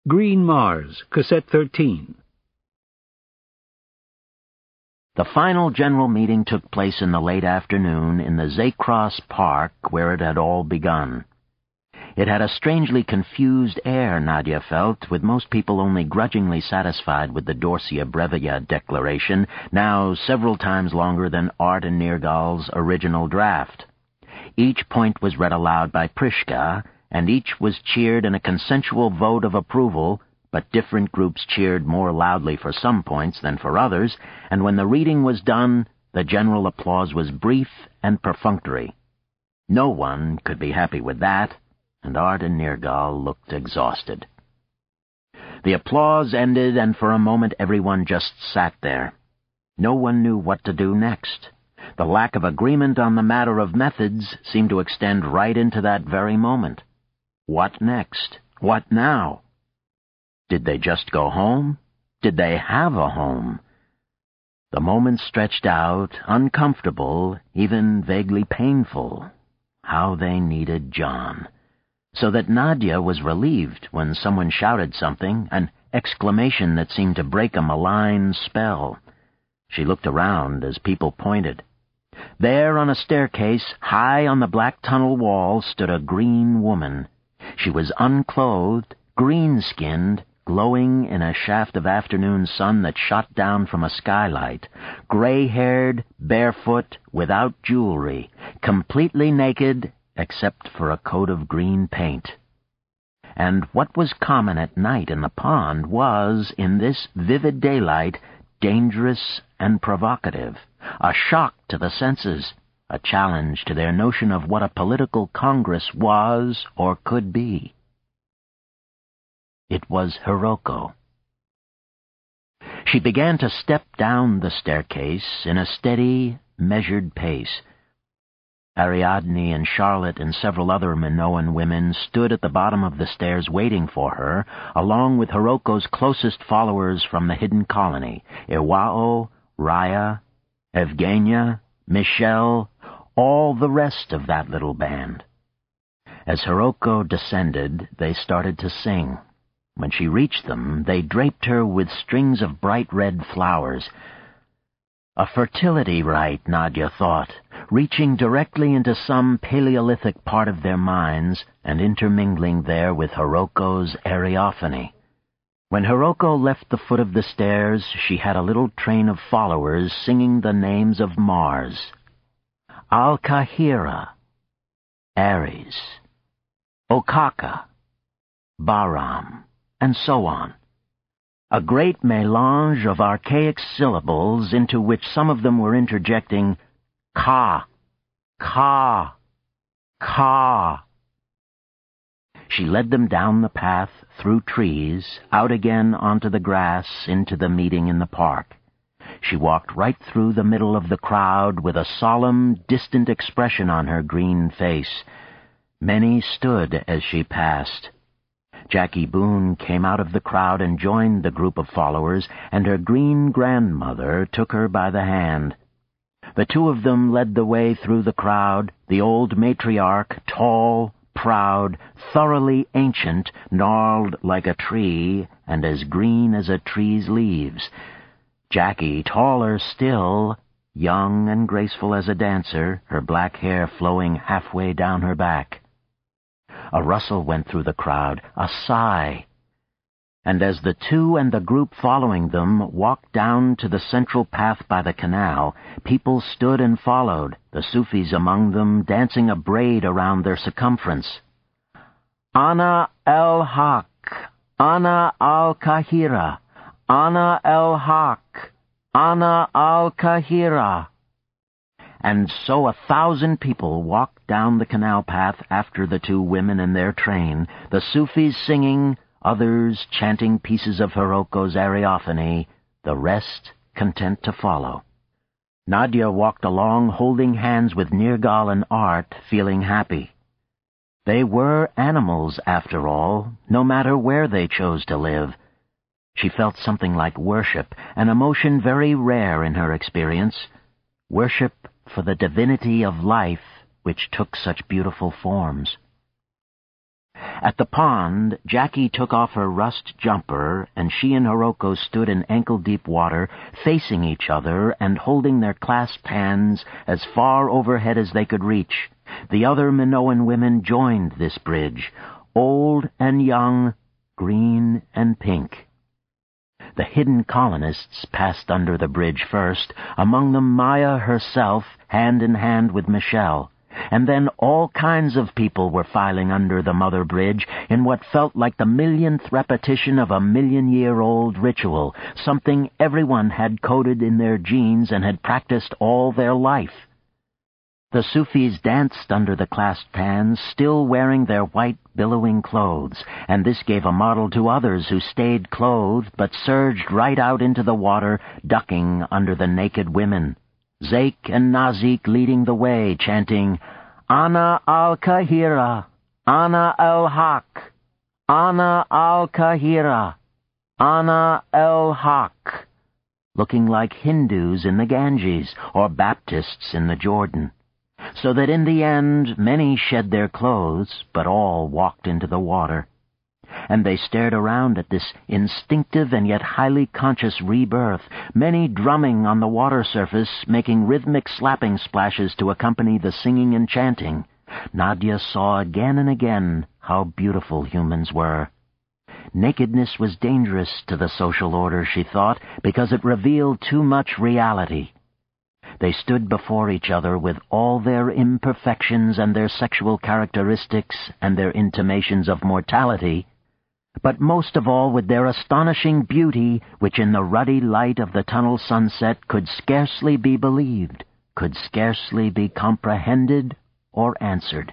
Green Mars, Cassette 13. The final general meeting took place in the late afternoon in the Zaycross Park where it had all begun. It had a strangely confused air, Nadia felt, with most people only grudgingly satisfied with the Dorsia Brevia Declaration, now several times longer than Art and Nergal's original draft. Each point was read aloud by Prishka, and each was cheered in a consensual vote of approval, but different groups cheered more loudly for some points than for others, and when the reading was done, the general applause was brief and perfunctory. No one could be happy with that, and Art and Nergal looked exhausted. The applause ended, and for a moment everyone just sat there. No one knew what to do next. The lack of agreement on the matter of methods seemed to extend right into that very moment. What next? What now? Did they just go home? Did they have a home? The moments stretched out, uncomfortable, even vaguely painful. How they needed John. So that Nadia was relieved when someone shouted something, an exclamation that seemed to break a malign spell. She looked around as people pointed. There on a staircase, high on the black tunnel wall, stood a green woman. She was unclothed, green-skinned, glowing in a shaft of afternoon sun that shot down from a skylight, gray-haired, barefoot, without jewelry, completely naked except for a coat of green paint. And what was common at night in the pond was, in this vivid daylight, dangerous and provocative, a shock to the senses, a challenge to their notion of what a political congress was or could be. It was Hiroko. She began to step down the staircase in a steady, measured pace. Ariadne and Charlotte and several other Minoan women stood at the bottom of the stairs waiting for her, along with Hiroko's closest followers from the hidden colony, Iwao, Raya, Evgenia, Michelle, all the rest of that little band. As Hiroko descended, they started to sing. When she reached them, they draped her with strings of bright red flowers. A fertility rite, Nadia thought, reaching directly into some Paleolithic part of their minds and intermingling there with Hiroko's Ariophany. When Hiroko left the foot of the stairs, she had a little train of followers singing the names of Mars. Al-Kahira, Ares, Okaka, Bahram, and so on. A great mélange of archaic syllables into which some of them were interjecting ka, ka, ka. She led them down the path, through trees, out again onto the grass, into the meeting in the park. She walked right through the middle of the crowd with a solemn, distant expression on her green face. Many stood as she passed. Jackie Boone came out of the crowd and joined the group of followers, and her green grandmother took her by the hand. The two of them led the way through the crowd, the old matriarch, tall, proud, thoroughly ancient, gnarled like a tree, and as green as a tree's leaves. Jackie, taller still, young and graceful as a dancer, her black hair flowing halfway down her back. A rustle went through the crowd, a sigh. And as the two and the group following them walked down to the central path by the canal, people stood and followed, the Sufis among them dancing a braid around their circumference. Ana el-Haq, Ana al-Kahira, Ana el-Haq, Ana al-Kahira. And so 1,000 people walked down the canal path after the two women in their train, the Sufis singing, others chanting pieces of Hiroko's Ariophany, the rest content to follow. Nadia walked along holding hands with Nergal and Art, feeling happy. They were animals, after all, no matter where they chose to live. She felt something like worship, an emotion very rare in her experience. Worship for the divinity of life, which took such beautiful forms. At the pond, Jackie took off her rust jumper, and she and Hiroko stood in ankle-deep water, facing each other and holding their clasped hands as far overhead as they could reach. The other Minoan women joined this bridge, old and young, green and pink. The hidden colonists passed under the bridge first, among them Maya herself, hand in hand with Michelle. And then all kinds of people were filing under the mother bridge in what felt like the millionth repetition of a million-year-old ritual, something everyone had coded in their genes and had practiced all their life. The Sufis danced under the clasped hands, still wearing their white, billowing clothes, and this gave a model to others who stayed clothed but surged right out into the water, ducking under the naked women. Zake and Nazik leading the way, chanting, "Ana al-Kahira, Ana al-Haq, Ana al-Kahira, Ana al-Haq," looking like Hindus in the Ganges or Baptists in the Jordan. So that in the end many shed their clothes, but all walked into the water. And they stared around at this instinctive and yet highly conscious rebirth, many drumming on the water surface, making rhythmic slapping splashes to accompany the singing and chanting. Nadia saw again and again how beautiful humans were. Nakedness was dangerous to the social order, she thought, because it revealed too much reality. They stood before each other with all their imperfections and their sexual characteristics and their intimations of mortality, but most of all with their astonishing beauty, which in the ruddy light of the tunnel sunset could scarcely be believed, could scarcely be comprehended or answered.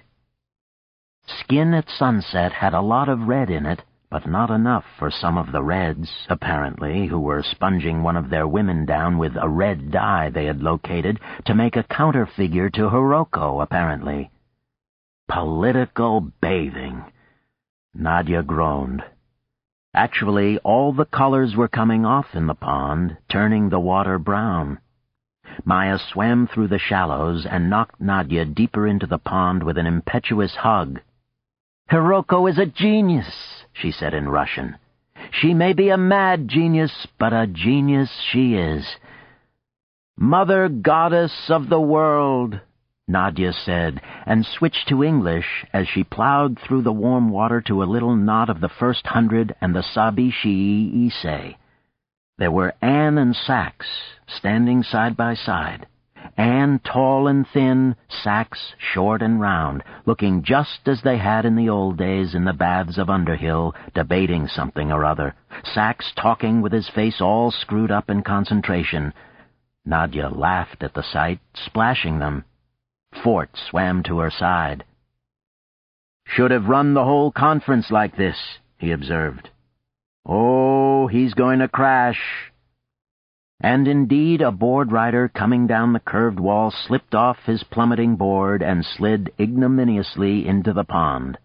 Skin at sunset had a lot of red in it, but not enough for some of the Reds, apparently, who were sponging one of their women down with a red dye they had located to make a counterfigure to Hiroko, apparently. Political bathing. Nadia groaned. Actually, all the colors were coming off in the pond, turning the water brown. Maya swam through the shallows and knocked Nadia deeper into the pond with an impetuous hug. "Hiroko is a genius," she said in Russian. "She may be a mad genius, but a genius she is." "Mother Goddess of the world," Nadia said, and switched to English as she plowed through the warm water to a little knot of the First 100 and the Sabi Shii Issei. There were Anne and Sax, standing side by side. Anne tall and thin, Sax short and round, looking just as they had in the old days in the baths of Underhill, debating something or other. Sax talking with his face all screwed up in concentration. Nadia laughed at the sight, splashing them. Fort swam to her side. "Should have run the whole conference like this," he observed. "Oh, he's going to crash." And indeed a board rider coming down the curved wall slipped off his plummeting board and slid ignominiously into the pond.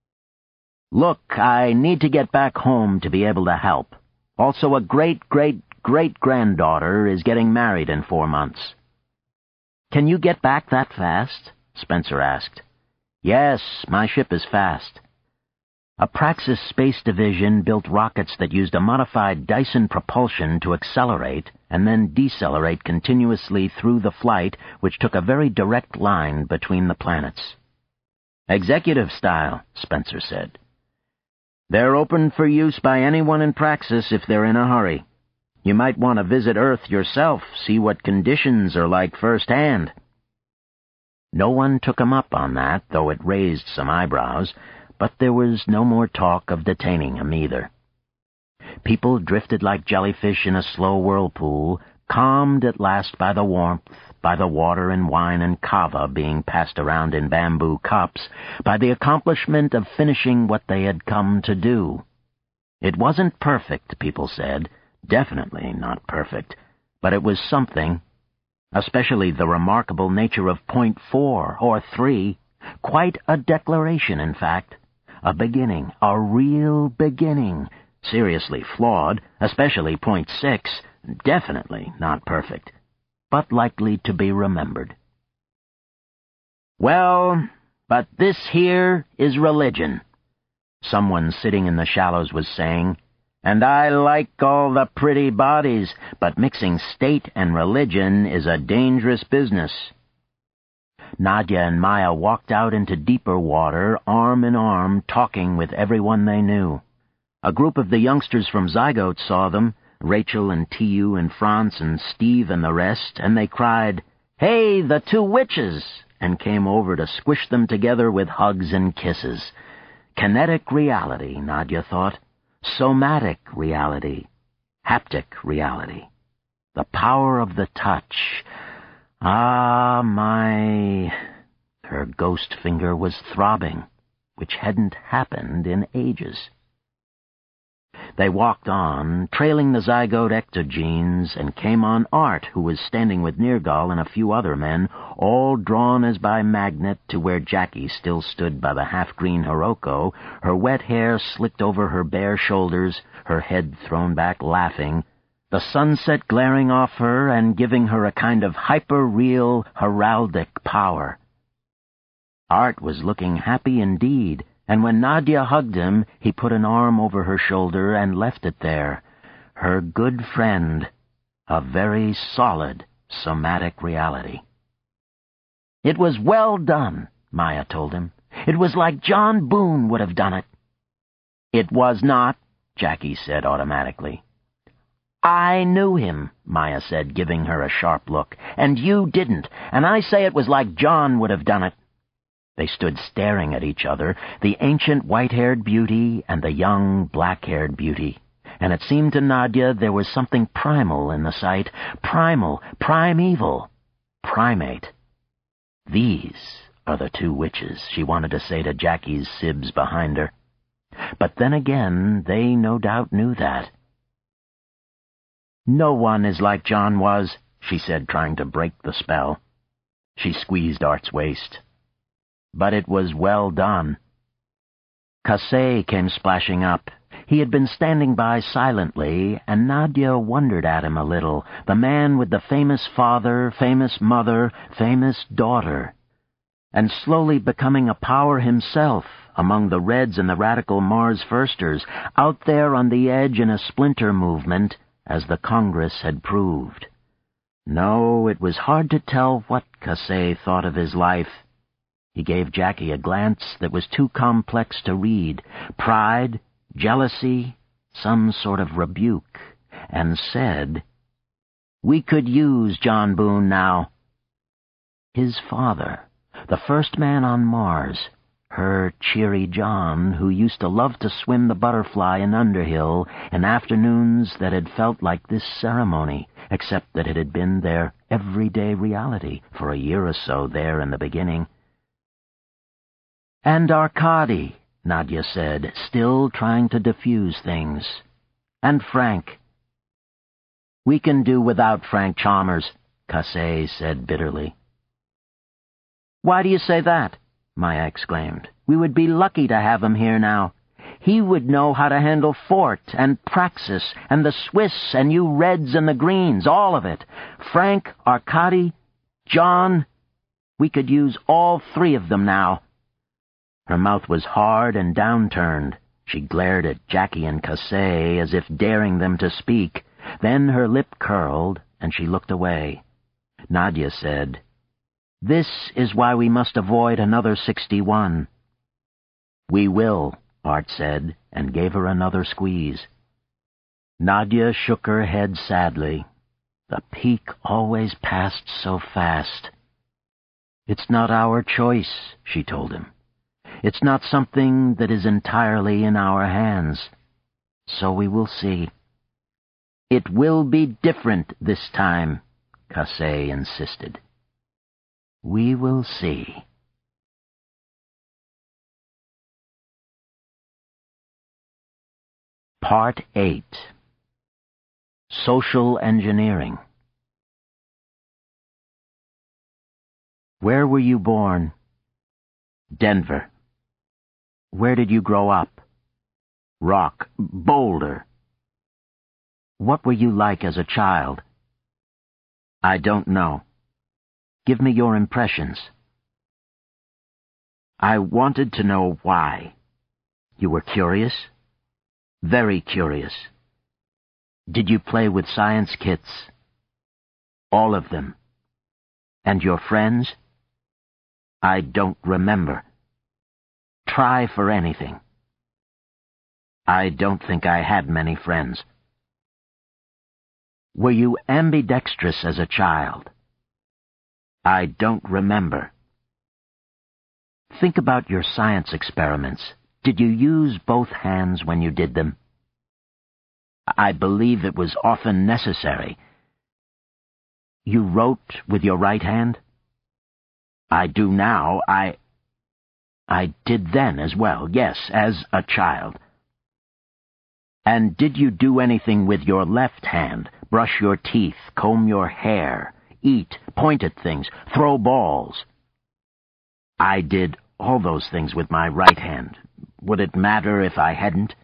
"Look, I need to get back home to be able to help. Also, a great-great-great-granddaughter is getting married in 4 months." "Can you get back that fast?" Spencer asked. "Yes, my ship is fast." A Praxis Space Division built rockets that used a modified Dyson propulsion to accelerate and then decelerate continuously through the flight, which took a very direct line between the planets. "Executive style," Spencer said. "They're open for use by anyone in Praxis if they're in a hurry. You might want to visit Earth yourself, see what conditions are like firsthand." No one took him up on that, though it raised some eyebrows, but there was no more talk of detaining him either. People drifted like jellyfish in a slow whirlpool, calmed at last by the warmth, by the water and wine and kava being passed around in bamboo cups, by the accomplishment of finishing what they had come to do. It wasn't perfect, people said, definitely not perfect, but it was something, especially the remarkable nature of point 4 or 3, quite a declaration, in fact. A beginning, a real beginning, seriously flawed, especially point 6, definitely not perfect, but likely to be remembered. "Well, but this here is religion. Someone sitting in the shallows was saying, "And I like all the pretty bodies, but mixing state and religion is a dangerous business." Nadia and Maya walked out into deeper water, arm in arm, talking with everyone they knew. A group of the youngsters from Zygote saw them, Rachel and T.U. and Franz and Steve and the rest, and they cried, "Hey, the two witches!" and came over to squish them together with hugs and kisses. Kinetic reality, Nadia thought. Somatic reality. Haptic reality. The power of the touch. Ah, my... Her ghost finger was throbbing, which hadn't happened in ages. They walked on, trailing the Zygote ectogenes, and came on Art, who was standing with Nergal and a few other men, all drawn as by magnet to where Jackie still stood by the half-green Hiroko, her wet hair slicked over her bare shoulders, her head thrown back laughing, the sunset glaring off her and giving her a kind of hyper-real heraldic power. Art was looking happy indeed, and when Nadia hugged him, he put an arm over her shoulder and left it there. Her good friend, a very solid somatic reality. "It was well done," Maya told him. "It was like John Boone would have done it." "It was not," Jackie said automatically. "I knew him," Maya said, giving her a sharp look, "and you didn't, and I say it was like John would have done it." They stood staring at each other, the ancient white-haired beauty and the young black-haired beauty, and it seemed to Nadia there was something primal in the sight, primal, primeval, primate. "These are the two witches," she wanted to say to Jackie's sibs behind her. But then again, they no doubt knew that. "No one is like John was," she said, trying to break the spell. She squeezed Art's waist. "But it was well done." Kasey came splashing up. He had been standing by silently, and Nadia wondered at him a little, the man with the famous father, famous mother, famous daughter, and slowly becoming a power himself among the Reds and the radical Mars Firsters, out there on the edge in a splinter movement, as the Congress had proved. No, it was hard to tell what Kasey thought of his life. He gave Jackie a glance that was too complex to read. Pride, jealousy, some sort of rebuke, and said, "We could use John Boone now." His father, the first man on Mars, her cheery John, who used to love to swim the butterfly in Underhill in afternoons that had felt like this ceremony, except that it had been their everyday reality for a year or so there in the beginning. "And Arkady," Nadia said, still trying to diffuse things. "And Frank." "We can do without Frank Chalmers," Kasey said bitterly. "Why do you say that?" Maya exclaimed. "We would be lucky to have him here now. He would know how to handle Fort and Praxis and the Swiss and you Reds and the Greens, all of it. Frank, Arkady, John, we could use all three of them now." Her mouth was hard and downturned. She glared at Jackie and Kasey as if daring them to speak. Then her lip curled, and she looked away. Nadia said, "This is why we must avoid another 61. "We will," Art said, and gave her another squeeze. Nadia shook her head sadly. The peak always passed so fast. "It's not our choice," she told him. "It's not something that is entirely in our hands. So we will see." "It will be different this time," Kasey insisted. "We will see." Part 8. Social Engineering. "Where were you born?" "Denver." "Where did you grow up?" Boulder." "What were you like as a child?" "I don't know." "Give me your impressions." "I wanted to know why." You were curious? Very curious. Did you play with science kits? All of them. And your friends? I don't remember. Try for anything. I don't think I had many friends. Were you ambidextrous as a child? I don't remember. Think about your science experiments. Did you use both hands when you did them? I believe it was often necessary. You wrote with your right hand? I do now. I did then as well, yes, as a child. And did you do anything with your left hand? Brush your teeth, comb your hair, eat, point at things, throw balls? I did all those things with my right hand. Would it matter if I hadn't?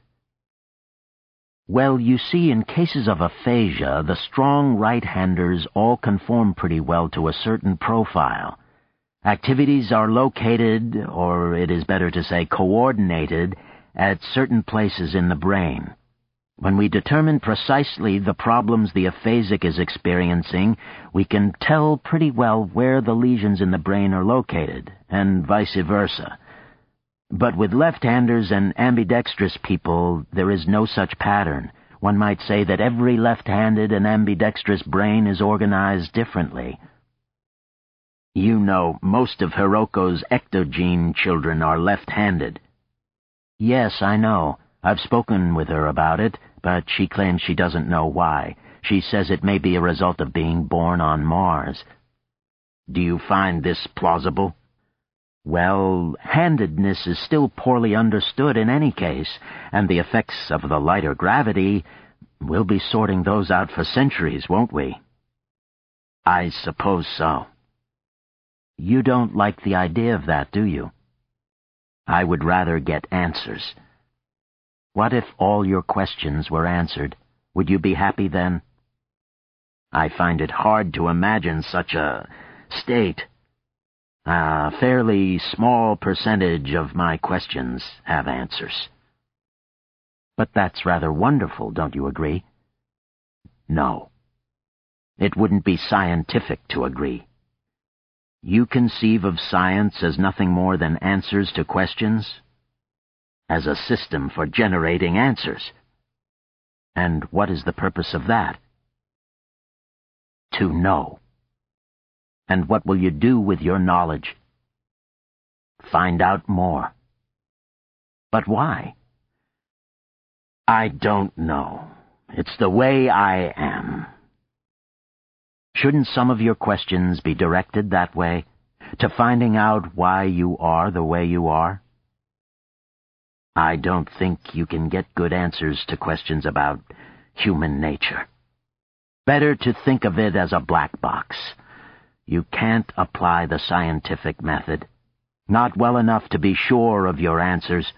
Well, you see, in cases of aphasia, the strong right-handers all conform pretty well to a certain profile. Activities are located, or it is better to say coordinated, at certain places in the brain. When we determine precisely the problems the aphasic is experiencing, we can tell pretty well where the lesions in the brain are located, and vice versa. But with left-handers and ambidextrous people, there is no such pattern. One might say that every left-handed and ambidextrous brain is organized differently. You know, most of Hiroko's ectogene children are left-handed. Yes, I know. I've spoken with her about it, but she claims she doesn't know why. She says it may be a result of being born on Mars. Do you find this plausible? Well, handedness is still poorly understood in any case, and the effects of the lighter gravity, we'll be sorting those out for centuries, won't we? I suppose so. You don't like the idea of that, do you? I would rather get answers. What if all your questions were answered? Would you be happy then? I find it hard to imagine such a state. A fairly small percentage of my questions have answers. But that's rather wonderful, don't you agree? No. It wouldn't be scientific to agree. You conceive of science as nothing more than answers to questions? As a system for generating answers. And what is the purpose of that? To know. And what will you do with your knowledge? Find out more. But why? I don't know. It's the way I am. Shouldn't some of your questions be directed that way? To finding out why you are the way you are? I don't think you can get good answers to questions about human nature. Better to think of it as a black box. You can't apply the scientific method. Not well enough to be sure of your answers.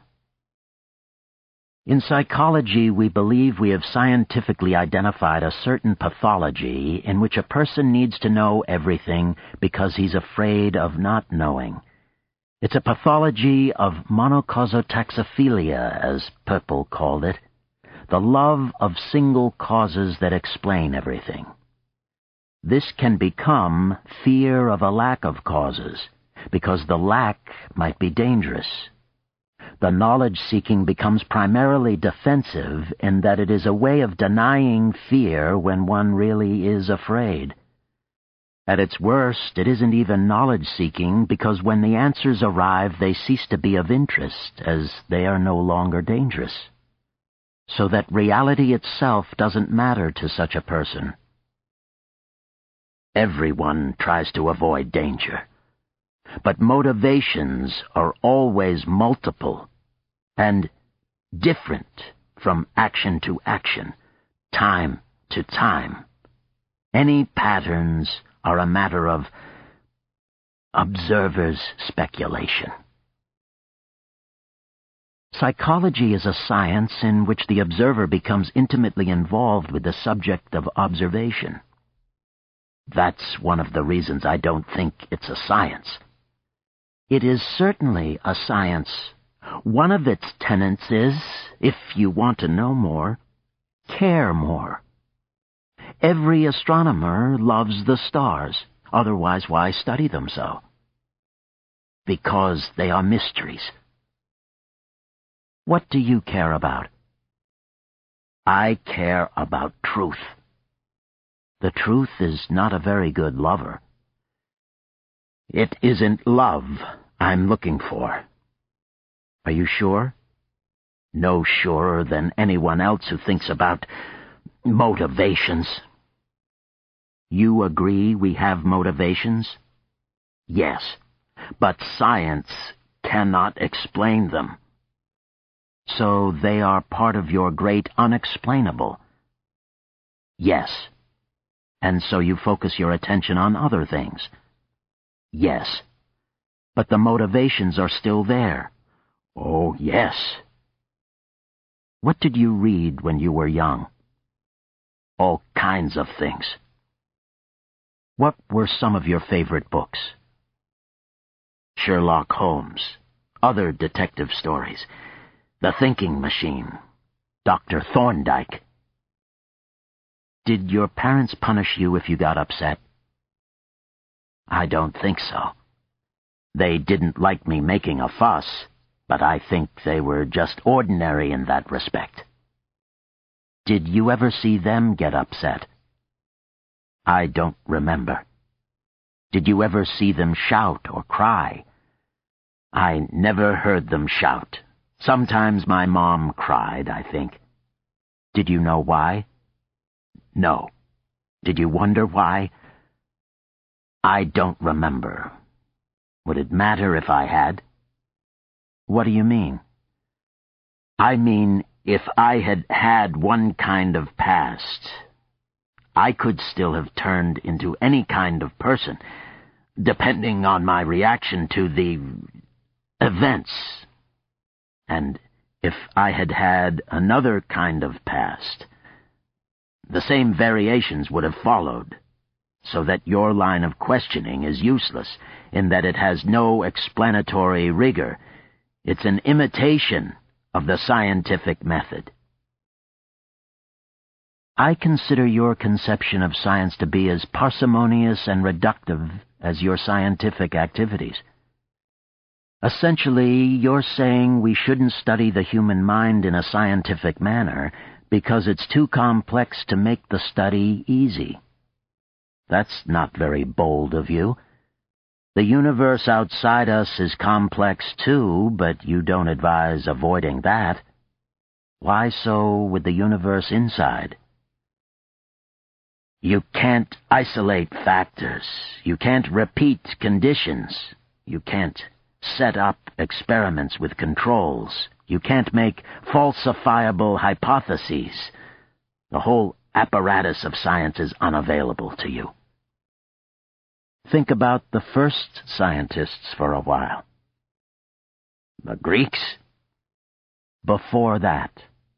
In psychology, we believe we have scientifically identified a certain pathology in which a person needs to know everything because he's afraid of not knowing. It's a pathology of monocausatotaxophilia, as Purple called it, the love of single causes that explain everything. This can become fear of a lack of causes, because the lack might be dangerous. The knowledge-seeking becomes primarily defensive in that it is a way of denying fear when one really is afraid. At its worst, it isn't even knowledge-seeking because when the answers arrive, they cease to be of interest as they are no longer dangerous. So that reality itself doesn't matter to such a person. Everyone tries to avoid danger. But motivations are always multiple and different from action to action, time to time. Any patterns are a matter of observer's speculation. Psychology is a science in which the observer becomes intimately involved with the subject of observation. That's one of the reasons I don't think it's a science. It is certainly a science One of its tenets is, if you want to know more, care more. Every astronomer loves the stars, otherwise why study them so? Because they are mysteries. What do you care about? I care about truth. The truth is not a very good lover. It isn't love I'm looking for. Are you sure? No surer than anyone else who thinks about motivations. You agree we have motivations? Yes, but science cannot explain them. So they are part of your great unexplainable. Yes. And so you focus your attention on other things. Yes. But the motivations are still there. Oh, yes. What did you read when you were young? All kinds of things. What were some of your favorite books? Sherlock Holmes, other detective stories, The Thinking Machine, Dr. Thorndike. Did your parents punish you if you got upset? I don't think so. They didn't like me making a fuss, but I think they were just ordinary in that respect. Did you ever see them get upset? I don't remember. Did you ever see them shout or cry? I never heard them shout. Sometimes my mom cried, I think. Did you know why? No. Did you wonder why? I don't remember. Would it matter if I had? What do you mean? I mean, if I had had one kind of past, I could still have turned into any kind of person, depending on my reaction to the events. And if I had had another kind of past, the same variations would have followed, so that your line of questioning is useless, in that it has no explanatory rigor. It's an imitation of the scientific method. I consider your conception of science to be as parsimonious and reductive as your scientific activities. Essentially, you're saying we shouldn't study the human mind in a scientific manner because it's too complex to make the study easy. That's not very bold of you. The universe outside us is complex too, but you don't advise avoiding that. Why so with the universe inside? You can't isolate factors. You can't repeat conditions. You can't set up experiments with controls. You can't make falsifiable hypotheses. The whole apparatus of science is unavailable to you. Think about the first scientists for a while. The Greeks? Before that.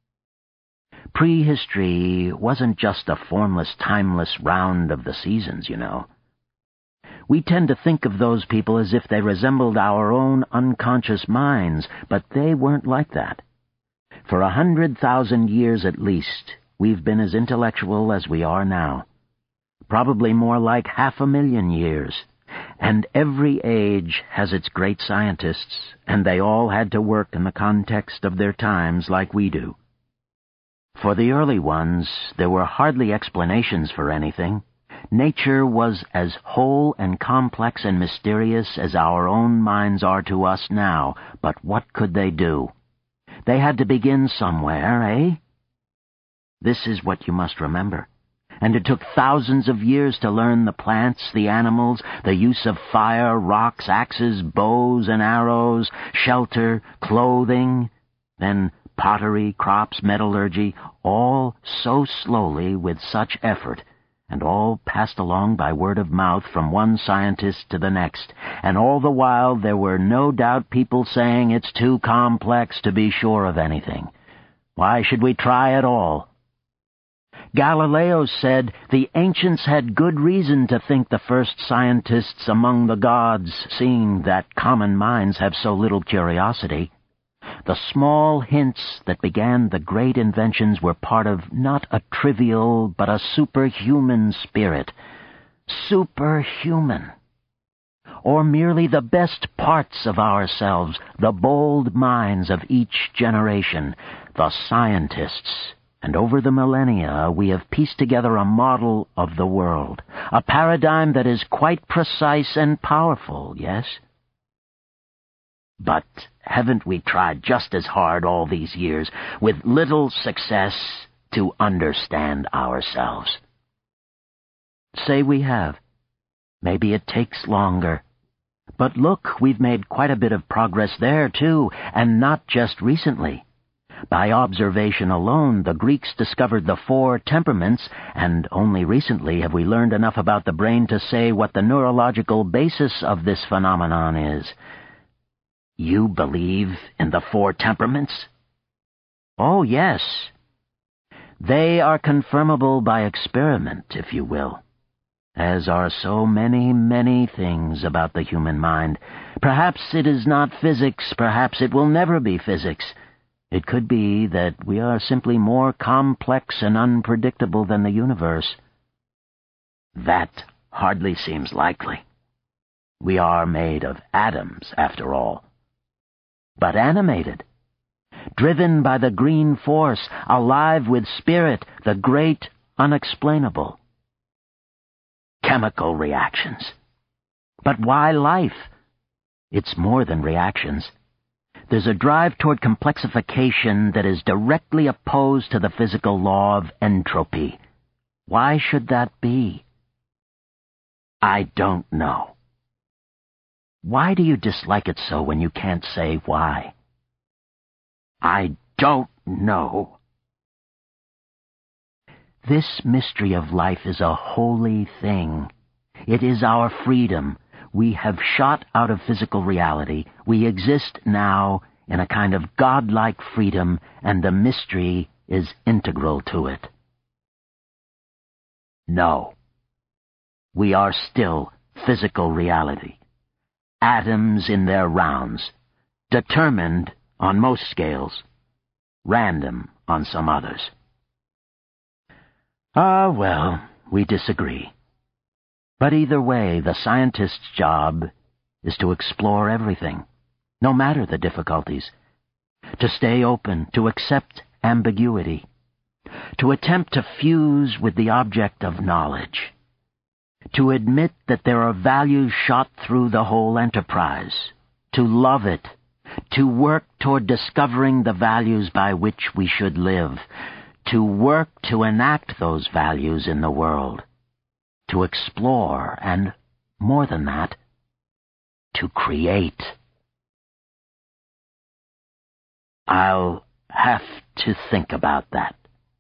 Prehistory wasn't just a formless, timeless round of the seasons, you know. We tend to think of those people as if they resembled our own unconscious minds, but they weren't like that. For 100,000 years at least, we've been as intellectual as we are now. Probably more like 500,000 years. And every age has its great scientists, and they all had to work in the context of their times like we do. For the early ones, there were hardly explanations for anything. Nature was as whole and complex and mysterious as our own minds are to us now, but what could they do? They had to begin somewhere, eh? This is what you must remember. And it took thousands of years to learn the plants, the animals, the use of fire, rocks, axes, bows and arrows, shelter, clothing, then pottery, crops, metallurgy, all so slowly with such effort, and all passed along by word of mouth from one scientist to the next, and all the while there were no doubt people saying it's too complex to be sure of anything. Why should we try at all? Galileo said the ancients had good reason to think the first scientists among the gods, seeing that common minds have so little curiosity. the small hints that began the great inventions were part of not a trivial but a superhuman spirit. Superhuman. Or merely the best parts of ourselves, the bold minds of each generation, the scientists. And over the millennia we have pieced together a model of the world, a paradigm that is quite precise and powerful, yes? But haven't we tried just as hard all these years, with little success, to understand ourselves? Say we have. Maybe it takes longer. But look, we've made quite a bit of progress there, too, and not just recently. By observation alone, the Greeks discovered the 4 temperaments, and only recently have we learned enough about the brain to say what the neurological basis of this phenomenon is. You believe in the 4 temperaments? Oh, yes. They are confirmable by experiment, if you will. As are so many, many things about the human mind. Perhaps it is not physics, perhaps it will never be physics. It could be that we are simply more complex and unpredictable than the universe. That hardly seems likely. We are made of atoms, after all. But animated, driven by the green force, alive with spirit, the great unexplainable. Chemical reactions. But why life? It's more than reactions. There's a drive toward complexification that is directly opposed to the physical law of entropy. Why should that be? I don't know. Why do you dislike it so when you can't say why? I don't know. This mystery of life is a holy thing. It is our freedom. We have shot out of physical reality. We exist now in a kind of godlike freedom, and the mystery is integral to it. No. We are still physical reality. Atoms in their rounds, determined on most scales, random on some others. Ah, well, we disagree. But either way, the scientist's job is to explore everything, no matter the difficulties, to stay open, to accept ambiguity, to attempt to fuse with the object of knowledge, to admit that there are values shot through the whole enterprise, to love it, to work toward discovering the values by which we should live, to work to enact those values in the world, to explore, and, more than that, to create. I'll have to think about that.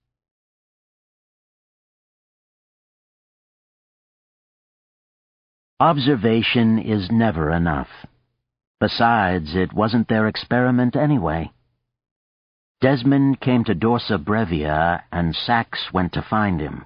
Observation is never enough. Besides, it wasn't their experiment anyway. Desmond came to Dorsa Brevia, and Sachs went to find him.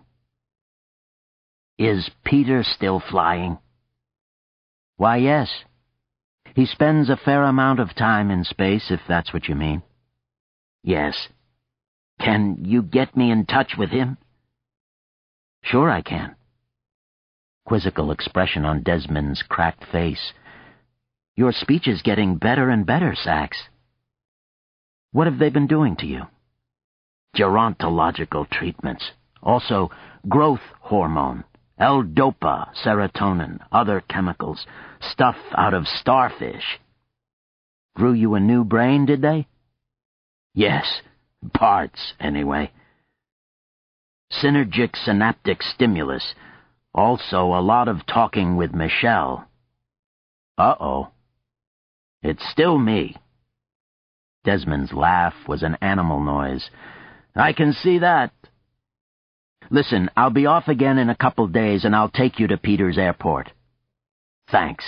Is Peter still flying? Why, yes. He spends a fair amount of time in space, if that's what you mean. Yes. Can you get me in touch with him? Sure I can. Quizzical expression on Desmond's cracked face. Your speech is getting better and better, Sachs. What have they been doing to you? Gerontological treatments. Also, growth hormone, L-dopa, serotonin, other chemicals, stuff out of starfish. Grew you a new brain, did they? Yes, parts, anyway. Synergic synaptic stimulus. Also a lot of talking with Michelle. Uh-oh. It's still me. Desmond's laugh was an animal noise. I can see that. Listen, I'll be off again in a couple days, and I'll take you to Peter's airport. Thanks.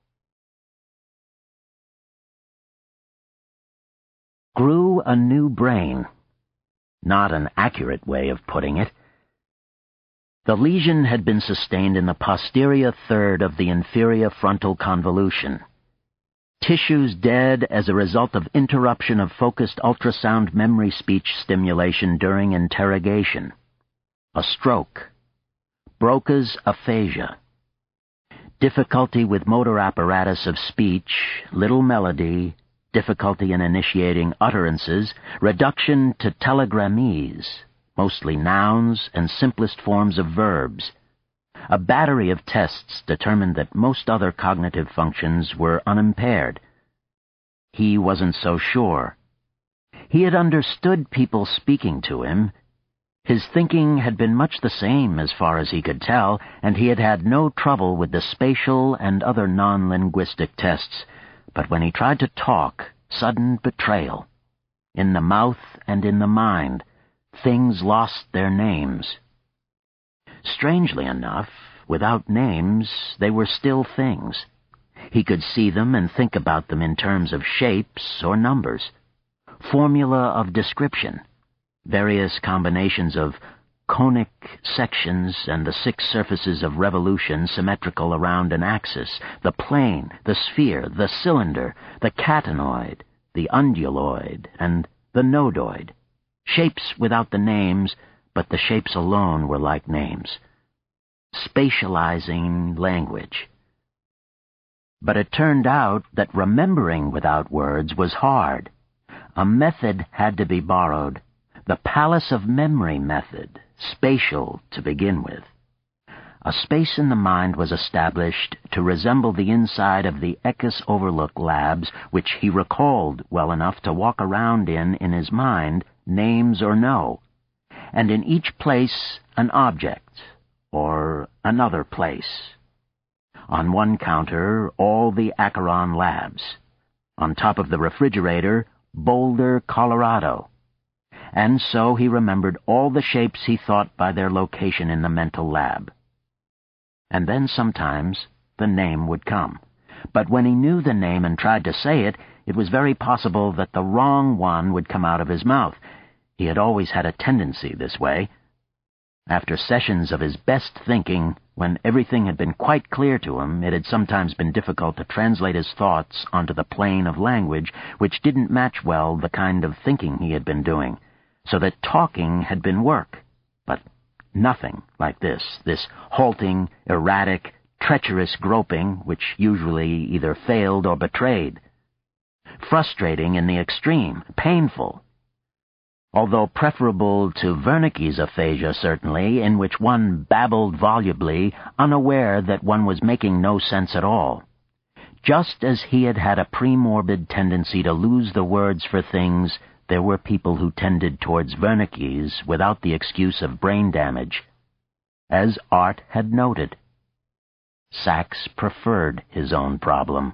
Grew a new brain. Not an accurate way of putting it. The lesion had been sustained in the posterior third of the inferior frontal convolution. Tissues dead as a result of interruption of focused ultrasound memory speech stimulation during interrogation. A stroke. Broca's aphasia. Difficulty with motor apparatus of speech, little melody, difficulty in initiating utterances, reduction to telegrammese, mostly nouns and simplest forms of verbs. A battery of tests determined that most other cognitive functions were unimpaired. He wasn't so sure. He had understood people speaking to him. His thinking had been much the same as far as he could tell, and he had had no trouble with the spatial and other non-linguistic tests. But when he tried to talk, sudden betrayal. In the mouth and in the mind, things lost their names. Strangely enough, without names, they were still things. He could see them and think about them in terms of shapes or numbers. Formula of description. Various combinations of conic sections and the 6 surfaces of revolution symmetrical around an axis, the plane, the sphere, the cylinder, the catenoid, the unduloid, and the nodoid. Shapes without the names, but the shapes alone were like names. Spatializing language. But it turned out that remembering without words was hard. A method had to be borrowed. The palace of memory method, spatial to begin with. A space in the mind was established to resemble the inside of the Eckes Overlook labs, which he recalled well enough to walk around in his mind, names or no, and in each place an object, or another place. On one counter, all the Acheron labs. On top of the refrigerator, Boulder, Colorado. And so he remembered all the shapes he thought by their location in the mental lab. And then sometimes the name would come. But when he knew the name and tried to say it, it was very possible that the wrong one would come out of his mouth. He had always had a tendency this way. After sessions of his best thinking, when everything had been quite clear to him, it had sometimes been difficult to translate his thoughts onto the plane of language, which didn't match well the kind of thinking he had been doing, so that talking had been work, but nothing like this halting, erratic, treacherous groping, which usually either failed or betrayed. Frustrating in the extreme, painful. Although preferable to Wernicke's aphasia, certainly, in which one babbled volubly, unaware that one was making no sense at all. Just as he had had a premorbid tendency to lose the words for things, there were people who tended towards Wernicke's without the excuse of brain damage. As Art had noted, Sachs preferred his own problem.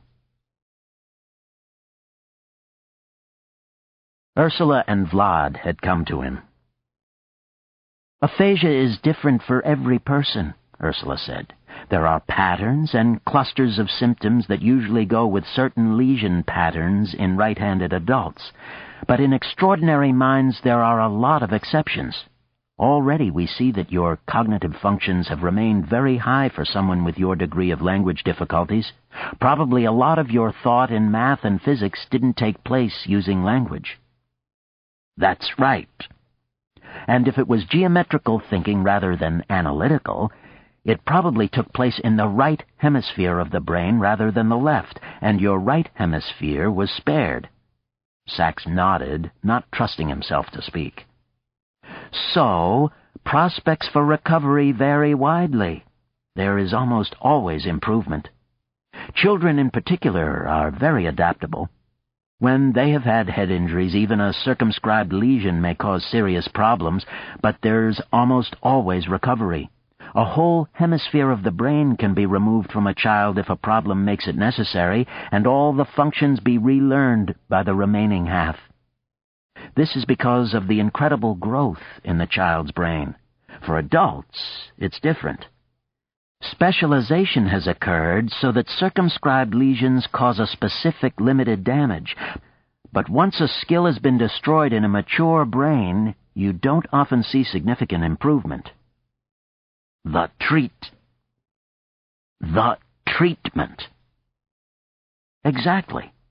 Ursula and Vlad had come to him. Aphasia is different for every person, Ursula said. There are patterns and clusters of symptoms that usually go with certain lesion patterns in right-handed adults. But in extraordinary minds there are a lot of exceptions. Already we see that your cognitive functions have remained very high for someone with your degree of language difficulties. Probably a lot of your thought in math and physics didn't take place using language. That's right. And if it was geometrical thinking rather than analytical, it probably took place in the right hemisphere of the brain rather than the left, and your right hemisphere was spared. Sachs nodded, not trusting himself to speak. So, prospects for recovery vary widely. There is almost always improvement. Children in particular are very adaptable. When they have had head injuries, even a circumscribed lesion may cause serious problems, but there's almost always recovery. A whole hemisphere of the brain can be removed from a child if a problem makes it necessary, and all the functions be relearned by the remaining half. This is because of the incredible growth in the child's brain. For adults, it's different. Specialization has occurred so that circumscribed lesions cause a specific limited damage. But once a skill has been destroyed in a mature brain, you don't often see significant improvement. The treatment. Exactly.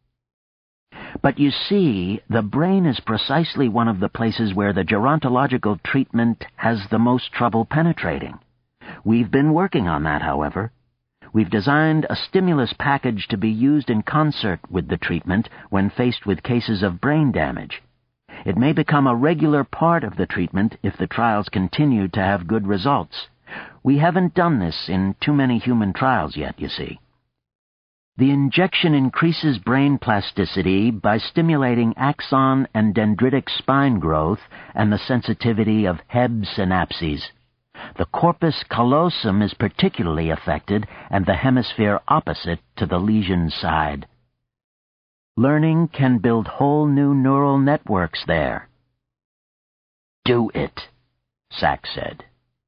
But you see, the brain is precisely one of the places where the gerontological treatment has the most trouble penetrating. We've been working on that, however. We've designed a stimulus package to be used in concert with the treatment when faced with cases of brain damage. It may become a regular part of the treatment if the trials continue to have good results. We haven't done this in too many human trials yet, you see. The injection increases brain plasticity by stimulating axon and dendritic spine growth and the sensitivity of Hebb synapses. The corpus callosum is particularly affected and the hemisphere opposite to the lesion side. Learning can build whole new neural networks there. Do it, Sachs said.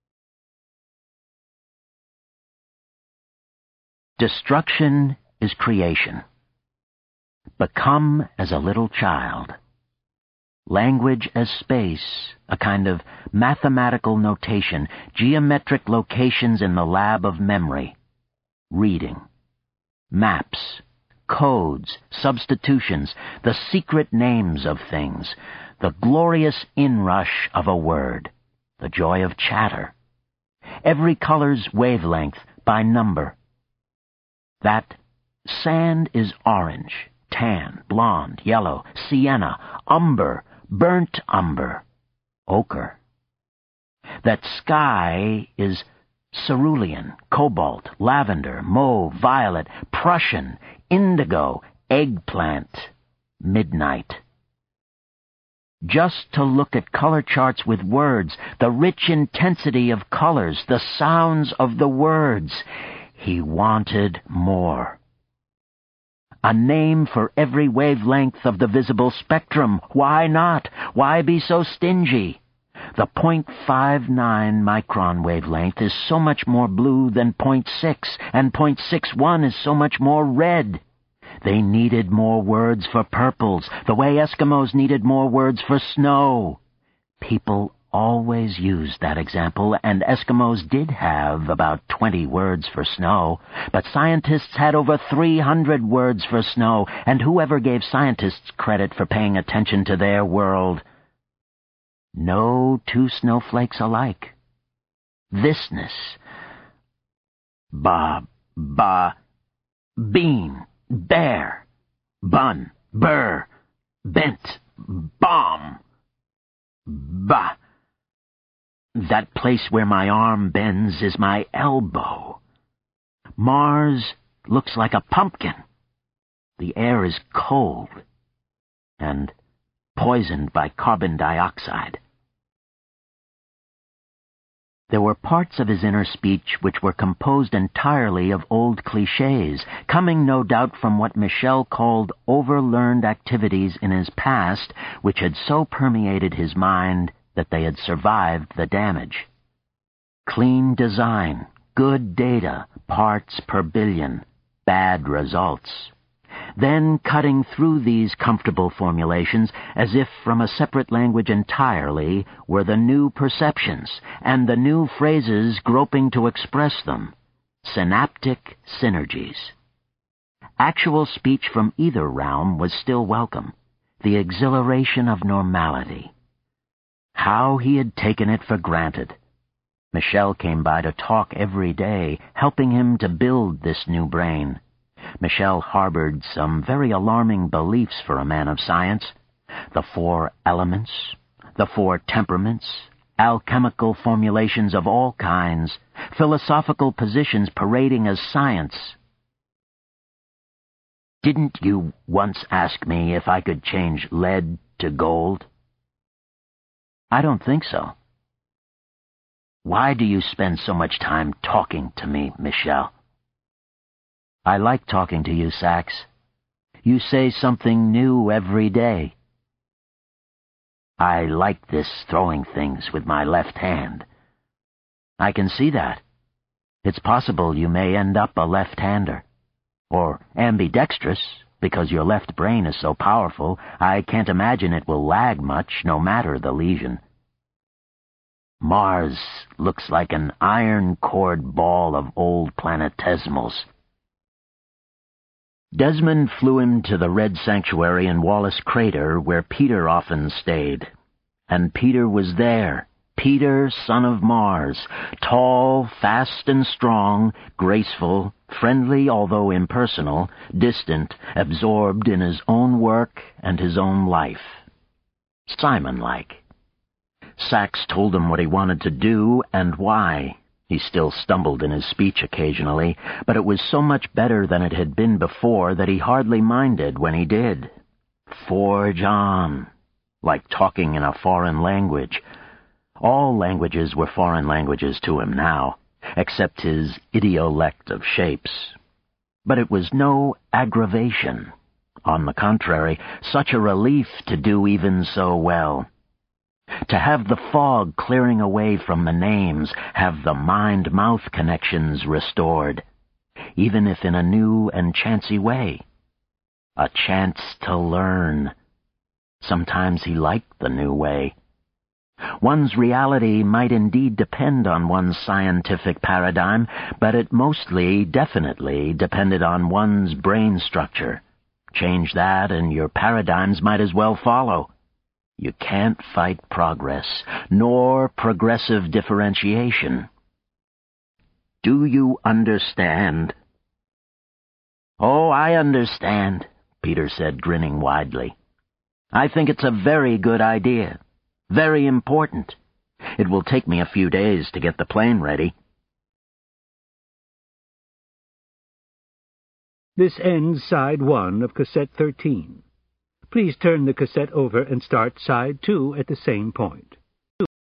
Destruction is creation. Become as a little child. Language as space, a kind of mathematical notation, geometric locations in the lab of memory. Reading. Maps. Codes, substitutions, the secret names of things, the glorious inrush of a word, the joy of chatter. Every color's wavelength by number. That sand is orange, tan, blonde, yellow, sienna, umber, burnt umber, ochre. That sky is cerulean, cobalt, lavender, mauve, violet, Prussian, indigo, eggplant, midnight. Just to look at color charts with words, the rich intensity of colors, the sounds of the words. He wanted more. A name for every wavelength of the visible spectrum. Why not? Why be so stingy? The 0.59 micron wavelength is so much more blue than 0.6, and 0.61 is so much more red. They needed more words for purples, the way Eskimos needed more words for snow. People always used that example, and Eskimos did have about 20 words for snow, but scientists had over 300 words for snow, and whoever gave scientists credit for paying attention to their world? No two snowflakes alike. Thisness. Bean, bear, bun, burr, bent, bomb. That place where my arm bends is my elbow. Mars looks like a pumpkin. The air is cold and poisoned by carbon dioxide. There were parts of his inner speech which were composed entirely of old clichés, coming no doubt from what Michel called overlearned activities in his past, which had so permeated his mind that they had survived the damage. Clean design, good data, parts per billion, bad results. Then cutting through these comfortable formulations as if from a separate language entirely were the new perceptions and the new phrases groping to express them. Synaptic synergies. Actual speech from either realm was still welcome. The exhilaration of normality. How he had taken it for granted. Michel came by to talk every day, helping him to build this new brain. Michel harbored some very alarming beliefs for a man of science. The 4 elements, the 4 temperaments, alchemical formulations of all kinds, philosophical positions parading as science. Didn't you once ask me if I could change lead to gold? I don't think so. Why do you spend so much time talking to me, Michel? I like talking to you, Sachs. You say something new every day. I like this throwing things with my left hand. I can see that. It's possible you may end up a left-hander. Or ambidextrous, because your left brain is so powerful, I can't imagine it will lag much, no matter the lesion. Mars looks like an iron-cored ball of old planetesimals. Desmond flew him to the Red Sanctuary in Wallace Crater, where Peter often stayed. And Peter was there. Peter, son of Mars, tall, fast and strong, graceful, friendly although impersonal, distant, absorbed in his own work and his own life. Simon-like. Sachs told him what he wanted to do and why. He still stumbled in his speech occasionally, but it was so much better than it had been before that he hardly minded when he did. Forge on. Like talking in a foreign language. All languages were foreign languages to him now, except his idiolect of shapes. But it was no aggravation. On the contrary, such a relief to do even so well. To have the fog clearing away from the names, have the mind-mouth connections restored, even if in a new and chancy way. A chance to learn. Sometimes he liked the new way. One's reality might indeed depend on one's scientific paradigm, but it mostly, definitely, depended on one's brain structure. Change that and your paradigms might as well follow. You can't fight progress, nor progressive differentiation. Do you understand? Oh, I understand, Peter said, grinning widely. I think it's a very good idea. Very important. It will take me a few days to get the plane ready. This ends side 1 of cassette 13. Please turn the cassette over and start side 2 at the same point.